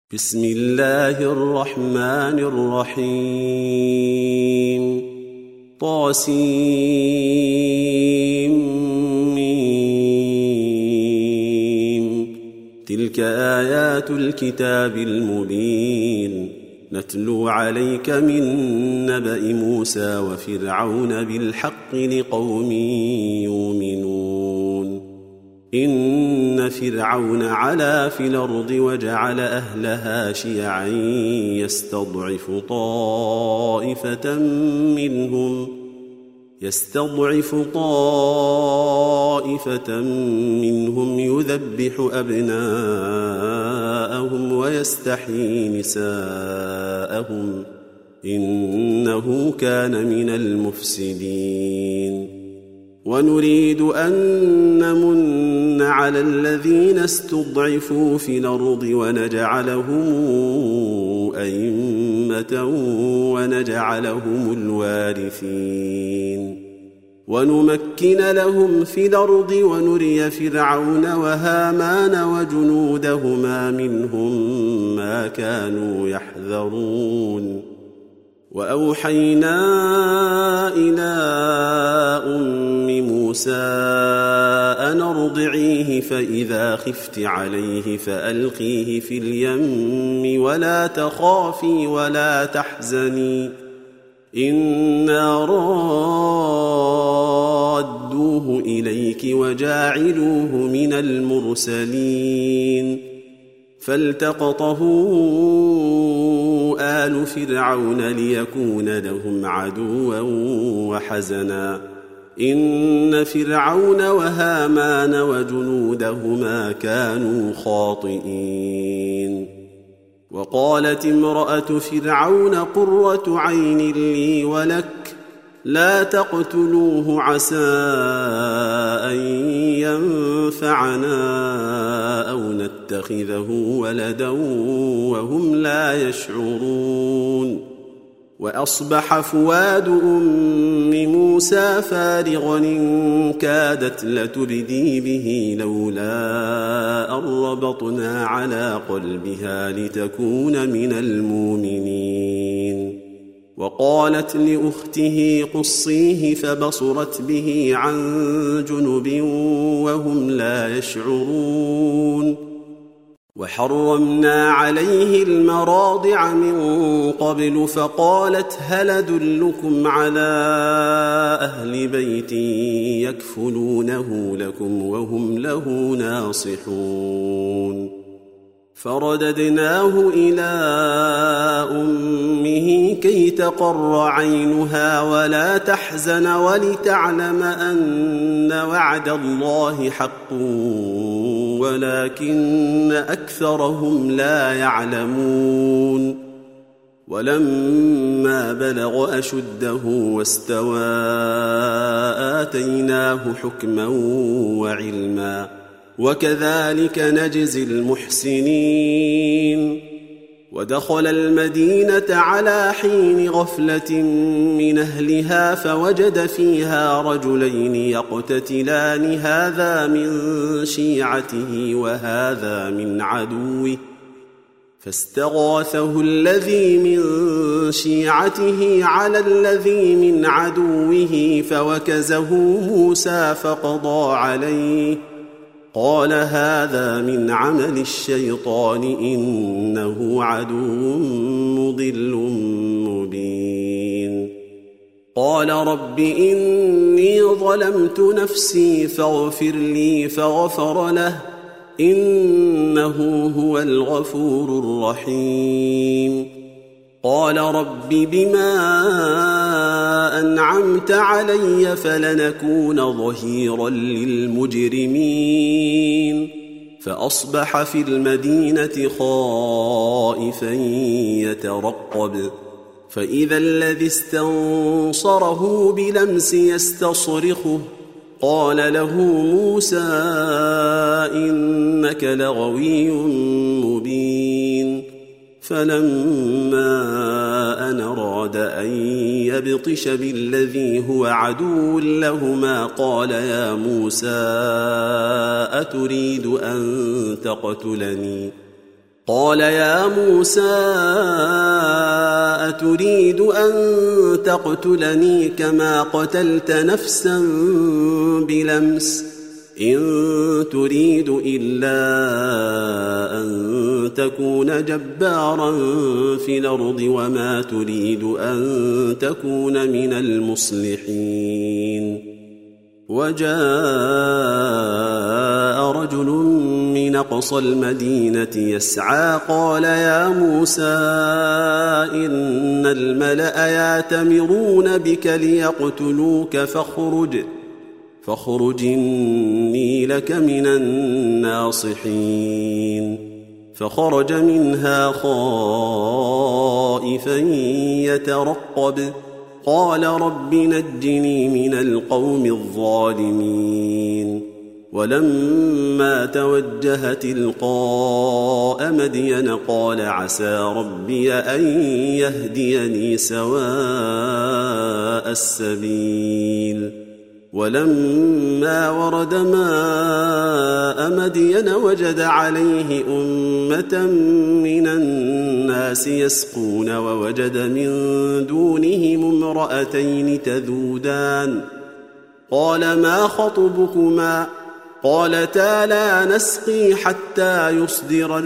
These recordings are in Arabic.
بسم الله الرحمن الرحيم طاسيم تلك آيات الكتاب المبين نتلو عليك من نبأ موسى وفرعون بالحق لقوم يؤمنون إن فرعون علا في الأرض وجعل أهلها شيعا يستضعف طائفة منهم يذبح أبناءهم ويستحيي نساءهم إنه كان من المفسدين ونريد أن نمن على الذين استضعفوا في الأرض ونجعلهم أئمة ونجعلهم الوارثين ونمكن لهم في الأرض ونري فرعون وهامان وجنودهما منهم ما كانوا يحذرون وأوحينا إلى أم موسى أن ارضعيه فإذا خفت عليه فألقيه في اليم ولا تخافي ولا تحزني إنا رادوه إليك وجاعلوه من المرسلين فالتقطه آل فرعون ليكون لهم عدوا وحزنا إن فرعون وهامان وجنودهما كانوا خاطئين وقالت امرأة فرعون قرة عين لي ولك لا تقتلوه عسى أن ينفعنا أو نتخذه ولدا وهم لا يشعرون وأصبح فؤاد أم موسى فارغا إن كادت لتبدي به لولا أن ربطنا على قلبها لتكون من المؤمنين وقالت لأخته قصيه فبصرت به عن جنب وهم لا يشعرون وحرمنا عليه المراضع من قبل فقالت هل أدلكم على أهل بيت يكفلونه لكم وهم له ناصحون فرددناه إلى أمه كي تقر عينها ولا تحزن ولتعلم أن وعد الله حق ولكن أكثرهم لا يعلمون ولما بلغ أشده واستوى آتيناه حكما وعلما وكذلك نجزي المحسنين ودخل المدينة على حين غفلة من أهلها فوجد فيها رجلين يقتتلان هذا من شيعته وهذا من عدوه فاستغاثه الذي من شيعته على الذي من عدوه فوكزه موسى فقضى عليه قال هذا من عمل الشيطان إنه عدو مضل مبين قال رب إني ظلمت نفسي فاغفر لي فغفر له إنه هو الغفور الرحيم قال رب بما أنعمت علي فلنكون ظهيرا للمجرمين فأصبح في المدينة خائفا يترقب فإذا الذي استنصره بلمس يستصرخه قال له موسى إنك لغوي مبين فلما أن أراد أن يبطش بالذي هو عدو لهما قال يا موسى أتريد أن تقتلني قال يا موسى أتريد أن تقتلني كما قتلت نفسا بلمس إن تريد إلا أن تكون جبارا في الأرض وما تريد أن تكون من المصلحين وجاء رجل من أقصى المدينة يسعى قال يا موسى إن الملأ يأتمرون بك ليقتلوك فاخرج إني لك من الناصحين فخرج منها خائفا يترقب قال رب نجني من القوم الظالمين ولما توجه تلقاء مدين قال عسى ربي أن يهديني سواء السبيل ولما ورد ماء مدين وجد عليه أمة من الناس يسقون ووجد من دونهم امرأتين تذودان قال ما خطبكما قالتا لا نسقي حتى يصدر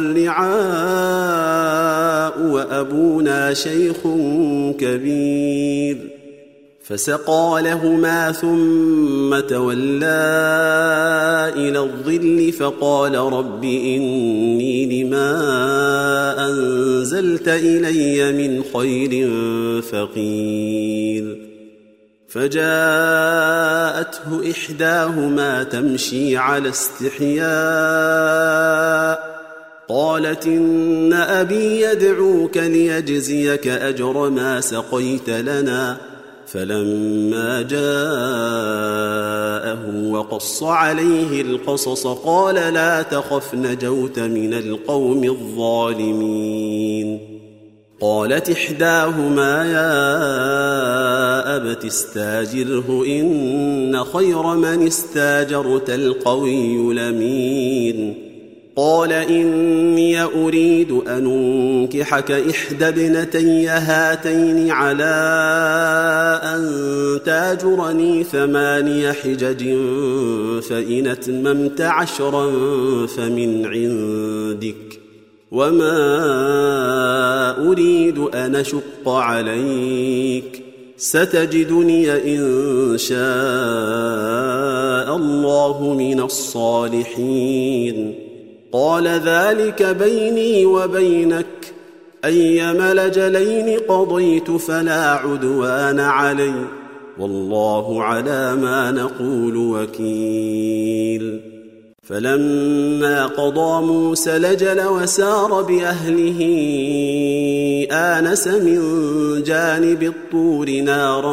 الرعاء وأبونا شيخ كبير فسقى لهما ثم تولى إلى الظل فقال رب إني لما أنزلت إلي من خير فقير فجاءته إحداهما تمشي على استحياء قالت إن أبي يدعوك ليجزيك أجر ما سقيت لنا فلما جاءه وقص عليه القصص قال لا تخف نجوت من القوم الظالمين قالت إحداهما يا أبت استاجره إن خير من استاجرت القوي الأمين قال إني أريد أن أنكحك إحدى ابنتي هاتين على أن تاجرني 8 حجج فإن أتممت 10 فمن عندك وما أريد أن أشق عليك ستجدني إن شاء الله من الصالحين قال ذلك بيني وبينك أيما الأجلين قضيت فلا عدوان علي والله على ما نقول وكيل فلما قضى موسى الأجل وسار بأهله آنس من جانب الطور نارا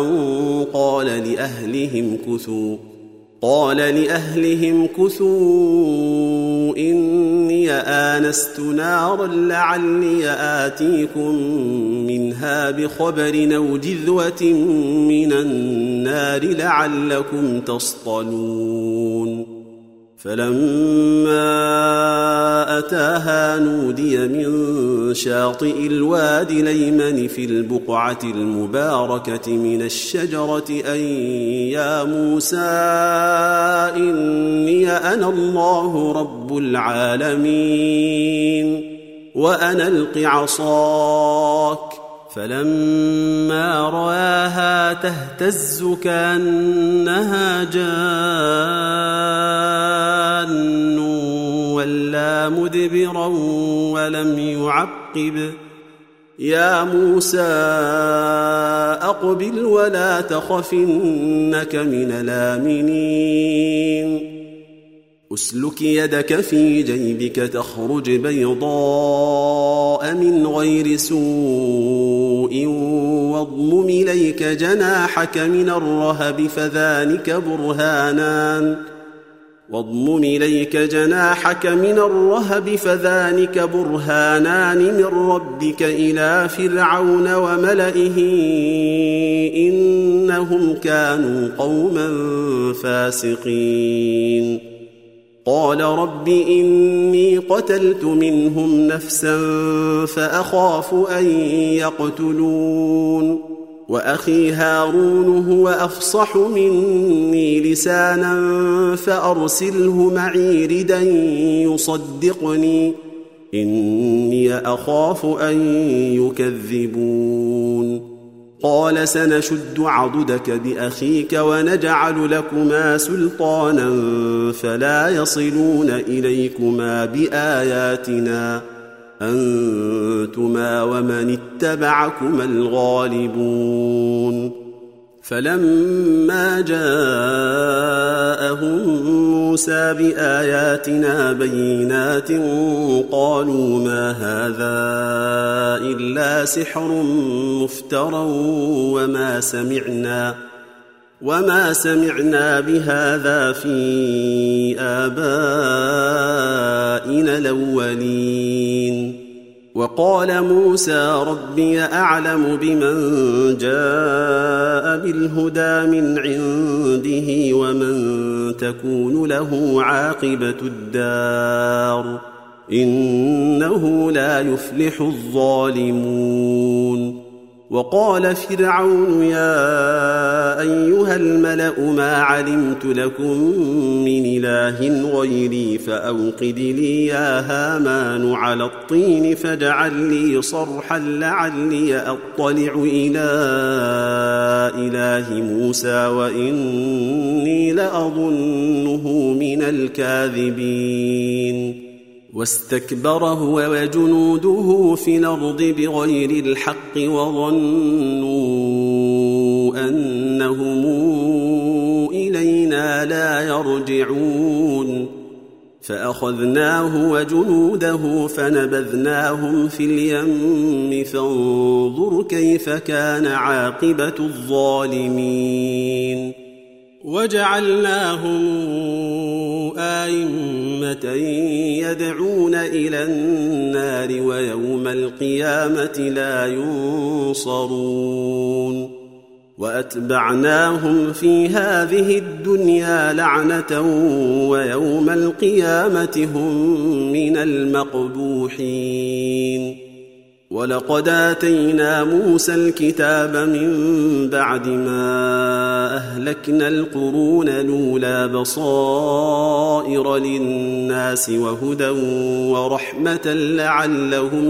قال لأهلهم كثوا إني آنست نارا لعلي آتيكم منها بخبر أو جذوة من النار لعلكم تصطلون فلما أتاها نودي من شاطئ الوادي الأيمن في البقعة المباركة من الشجرة أن يا موسى إني أنا الله رب العالمين وأن ألق عصاك فلما رآها تهتز كأنها جان ولا مدبرا ولم يعقب يا موسى أقبل ولا تخف إنك من الآمنين أسلك يدك في جيبك تخرج بيضاء من غير سوء واضمم إليك جناحك من الرهب فذلك برهانان من ربك إلى فرعون وملئه إنهم كانوا قوما فاسقين قال رب إني قتلت منهم نفسا فأخاف أن يقتلون وأخي هارون هو أفصح مني لسانا فأرسله معي ردا يصدقني إني أخاف أن يكذبون قال سنشد عضدك بأخيك ونجعل لكما سلطانا فلا يصلون إليكما بآياتنا أنتما ومن اتبعكما الغالبون فلما جاءهم موسى بآياتنا بينات قالوا ما هذا إلا سحر مفترى وما سمعنا بهذا في آبائنا الأولين وقال موسى ربي أعلم بمن جاء بالهدى من عنده ومن تكون له عاقبة الدار إنه لا يفلح الظالمون وقال فرعون يا أيها الملأ ما علمت لكم من إله غيري فأوقد لي يا هامان على الطين فاجعل لي صرحا لعلي أطلع إلى إله موسى وإني لأظنه من الكاذبين واستكبر هو وجنوده في الأرض بغير الحق وظنوا أنهم إلينا لا يرجعون فأخذناه وجنوده فنبذناهم في اليم فانظر كيف كان عاقبة الظالمين وجعلناهم أئمة يدعون إلى النار ويوم القيامة لا ينصرون وأتبعناهم في هذه الدنيا لعنة ويوم القيامة هم من المقبوحين ولقد آتينا موسى الكتاب من بعد ما أهلكنا القرون الأولى بصائر للناس وهدى ورحمة لعلهم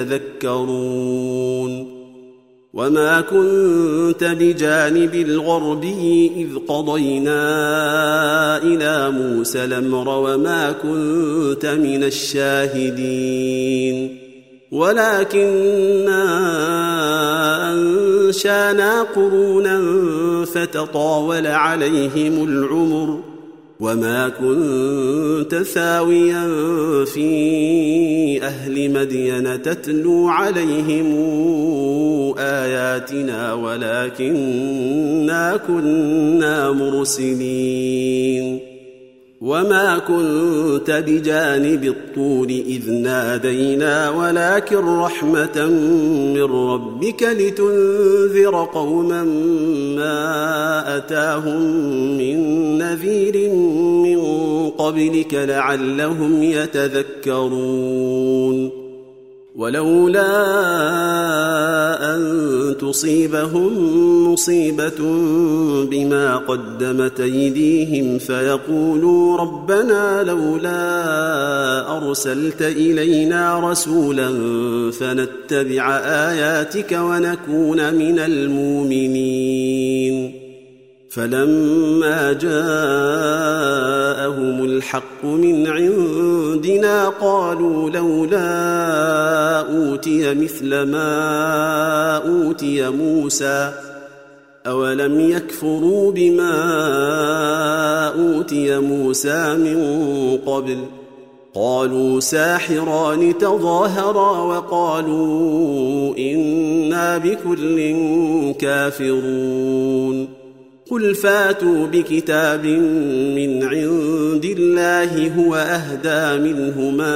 يتذكرون وما كنت بجانب الغربي إذ قضينا إلى موسى الأمر وما كنت من الشاهدين ولكننا أنشأنا قرونا فتطاول عليهم العمر وما كنت ثاويا في أهل مدين تتلو عليهم آياتنا ولكننا كنا مرسلين وما كنت بجانب الطور إذ نادينا ولكن رحمة من ربك لتنذر قوما ما أتاهم من نذير من قبلك لعلهم يتذكرون ولولا أن تصيبهم مصيبة بما قدمت أيديهم فيقولوا ربنا لولا أرسلت إلينا رسولا فنتبع آياتك ونكون من المؤمنين فلما جاءهم الحق من عندنا قالوا لولا أوتي مثل ما أوتي موسى أولم يكفروا بما أوتي موسى من قبل قالوا ساحران تظاهرا وقالوا إنا بكل كافرون قل فاتوا بكتاب من عند الله هو أهدى منهما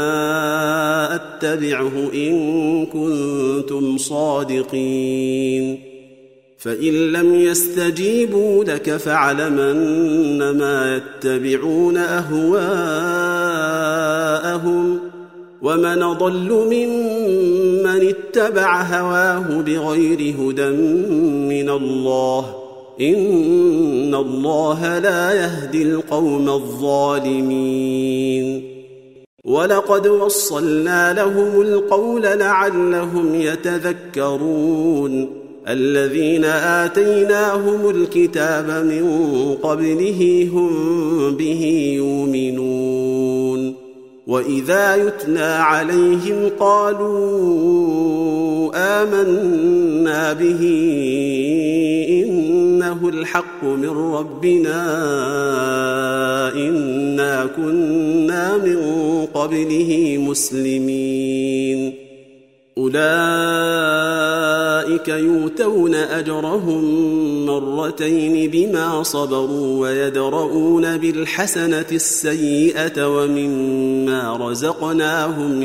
أتبعه إن كنتم صادقين فإن لم يستجيبوا لك فاعلم أنما يتبعون أهواءهم ومن أضل ممن اتبع هواه بغير هدى من الله إن الله لا يهدي القوم الظالمين ولقد وصلنا لهم القول لعلهم يتذكرون الذين آتيناهم الكتاب من قبله هم به يؤمنون وإذا يتلى عليهم قالوا آمنا به إنه الحق من ربنا إنا كنا من قبله مسلمين أولئك يؤتون أجرهم مرتين بما صبروا ويدرؤون بالحسنة السيئة ومما رزقناهم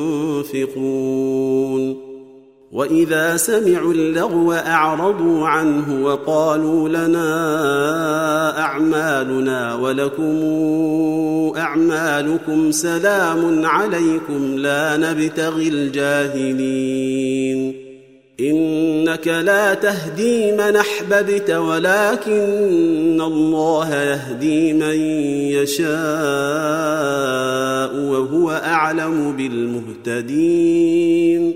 ينفقون وإذا سمعوا اللغو أعرضوا عنه وقالوا لنا أعمالنا ولكم أعمالكم سلام عليكم لا نبتغي الجاهلين إنك لا تهدي من أحببت ولكن الله يهدي من يشاء وهو أعلم بالمهتدين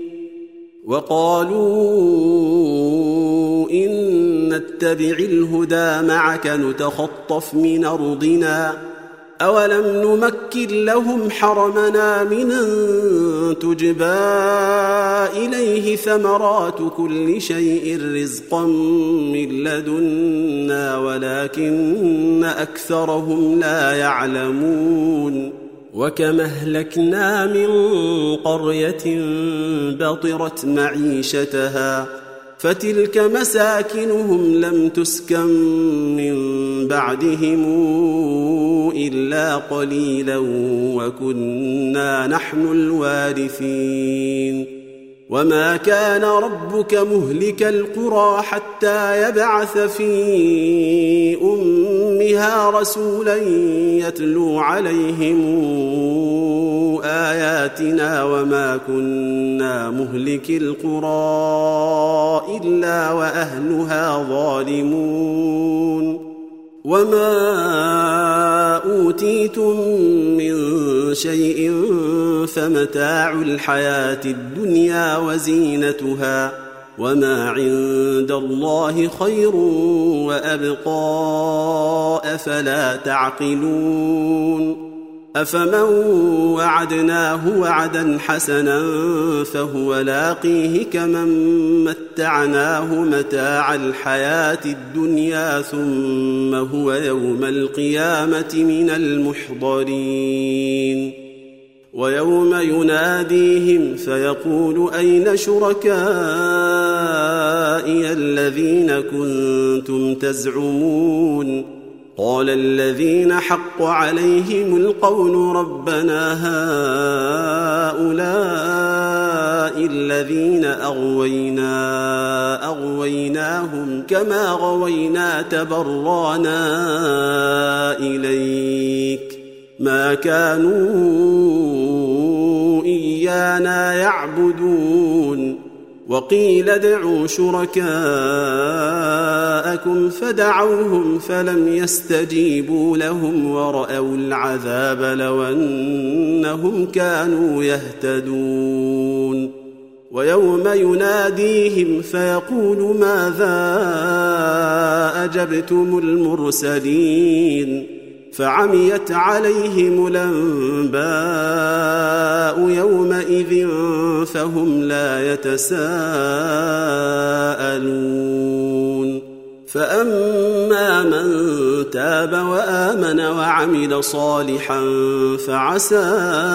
وقالوا إن نتبع الهدى معك نتخطف من أرضنا أولم نمكن لهم حرمنا من تجبى إليه ثمرات كل شيء رزقا من لدنا ولكن أكثرهم لا يعلمون وكما أهلكنا من قرية بطرت معيشتها فتلك مساكنهم لم تسكن من بعدهم إلا قليلا وكنا نحن الوارثين وما كان ربك مهلك القرى حتى يبعث في أمها رسولا يتلو عليهم آياتنا وما كنا مهلك القرى إلا وأهلها ظالمون وما أوتيتم من شيء فمتاع الحياة الدنيا وزينتها وما عند الله خير وأبقى أفلا تعقلون أفمن وعدناه وعدا حسنا فهو لاقيه كمن متعناه متاع الحياة الدنيا ثم هو يوم القيامة من المحضرين ويوم يناديهم فيقول أين شركائي الذين كنتم تزعمون قال الذين حق عليهم القول ربنا هؤلاء الذين أغويناهم كما غوينا تبرانا إليك ما كانوا إيانا يعبدون وقيل ادعوا شركاءكم فدعوهم فلم يستجيبوا لهم ورأوا العذاب لو أنهم كانوا يهتدون ويوم يناديهم فيقول ماذا أجبتم المرسلين فعميت عليهم الأنباء يومئذ فهم لا يتساءلون فأما من تاب وآمن وعمل صالحا فعسى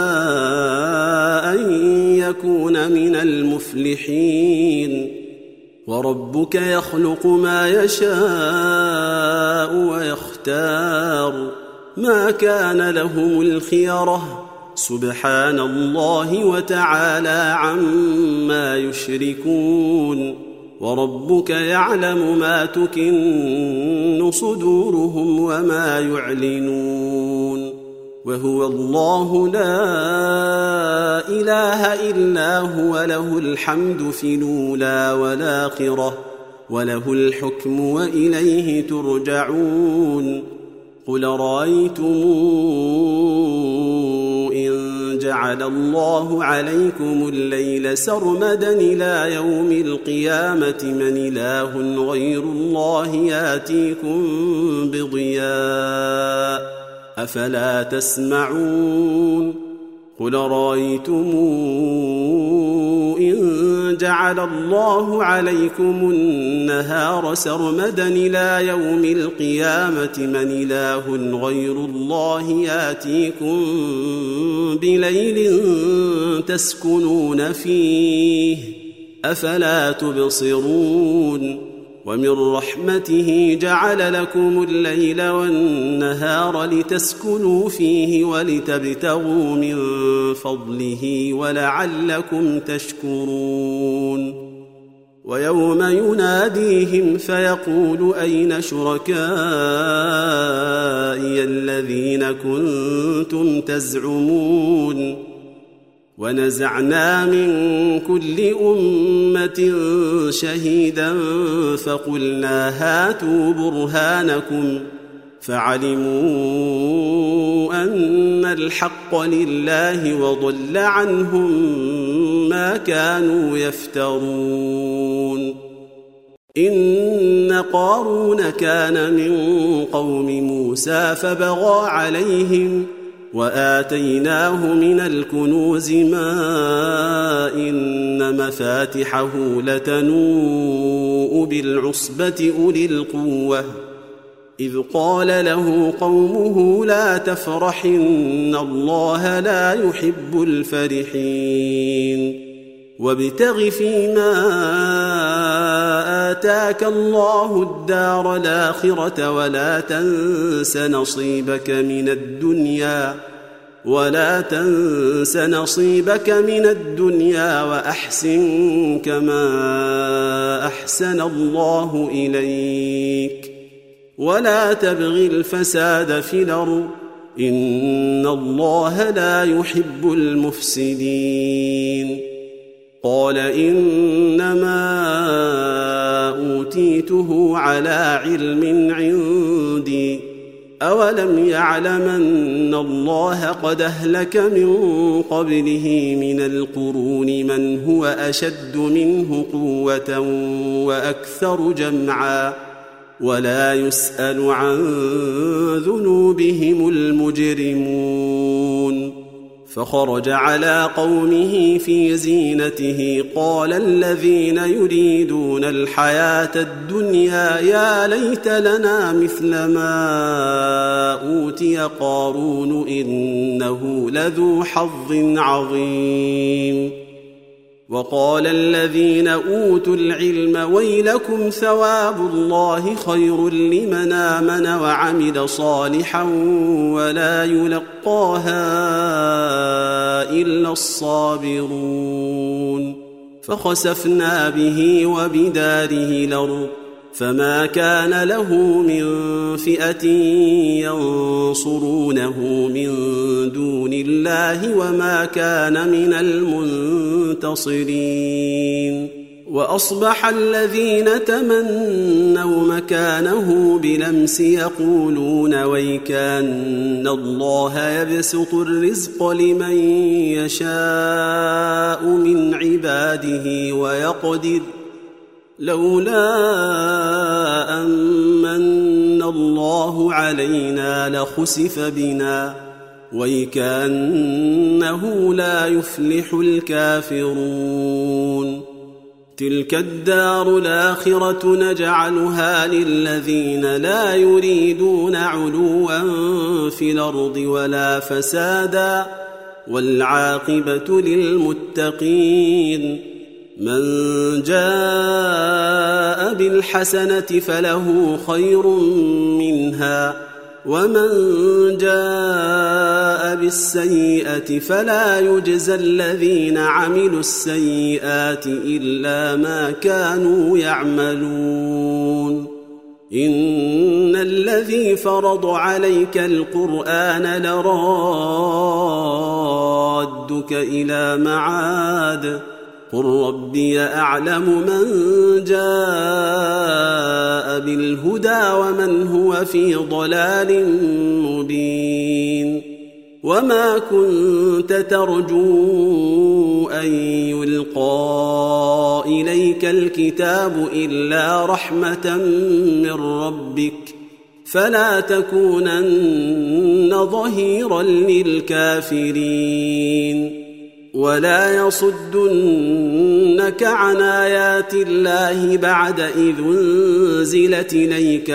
أن يكون من المفلحين وربك يخلق ما يشاء ويختار ما كان لهم الخيرة سبحان الله وتعالى عما يشركون وربك يعلم ما تكن صدورهم وما يعلنون وهو الله لا إله إلا هو له الحمد في الأولى والآخرة وله الحكم وإليه ترجعون قل رأيتم إن جعل الله عليكم الليل سرمدا إلى يوم القيامة من إله غير الله يأتيكم بضياء أفلا تسمعون قل رأيتم إن جعل الله عليكم النهار سرمدا إلى يوم القيامة من إله غير الله يأتيكم بليل تسكنون فيه أفلا تبصرون ومن رحمته جعل لكم الليل والنهار لتسكنوا فيه ولتبتغوا من فضله ولعلكم تشكرون ويوم يناديهم فيقول أين شركائي الذين كنتم تزعمون ونزعنا من كل أمة شهيدا فقلنا هاتوا برهانكم فعلموا أن الحق لله وضل عنهم ما كانوا يفترون إن قارون كان من قوم موسى فبغى عليهم وآتيناه من الكنوز ما إن مفاتحه لتنوء بالعصبة أولي القوة إذ قال له قومه لا تفرح إن الله لا يحب الفرحين وابتغ فيما آتاك الله الدار الآخرة ولا تنس نصيبك من الدنيا وأحسن كما أحسن الله إليك ولا تبغ الفساد في الأرض إن الله لا يحب المفسدين قال إنما أوتيته على علم عندي أولم يعلم أن الله قد أهلك من قبله من القرون من هو أشد منه قوة وأكثر جمعا ولا يسأل عن ذنوبهم المجرمون فخرج على قومه في زينته قال الذين يريدون الحياة الدنيا يا ليت لنا مثل ما أوتي قارون إنه لذو حظ عظيم وقال الذين أوتوا العلم ويلكم ثواب الله خير لمن آمن وعمل صالحا ولا يلقاها إلا الصابرون فخسفنا به وبداره الأرض فما كان له من فئة ينصرونه من دون الله وما كان من المنتصرين وأصبح الذين تمنوا مكانه بلمس يقولون ويكان الله يبسط الرزق لمن يشاء من عباده ويقدر لولا أمن الله علينا لخسف بنا ويكأنه لا يفلح الكافرون تلك الدار الآخرة نجعلها للذين لا يريدون علوا في الأرض ولا فسادا والعاقبة للمتقين من جاء بالحسنة فله خير منها ومن جاء بالسيئة فلا يجزى الذين عملوا السيئات إلا ما كانوا يعملون إن الذي فرض عليك القرآن لرادك إلى معاد قل ربي أعلم من جاء بالهدى ومن هو في ضلال مبين وما كنت ترجو أن يلقى إليك الكتاب إلا رحمة من ربك فلا تكونن ظهيرا للكافرين ولا يصدنك عن آيات الله بعد إذ أنزلت إليك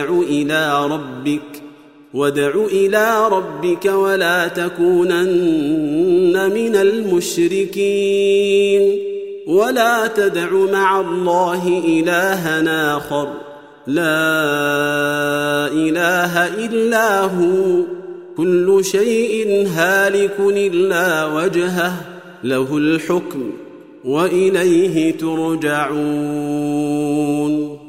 وادع إلى ربك ولا تكونن من المشركين ولا تدع مع الله إلها آخر لا إله إلا هو كل شيء هالك إلا وجهه له الحكم وإليه ترجعون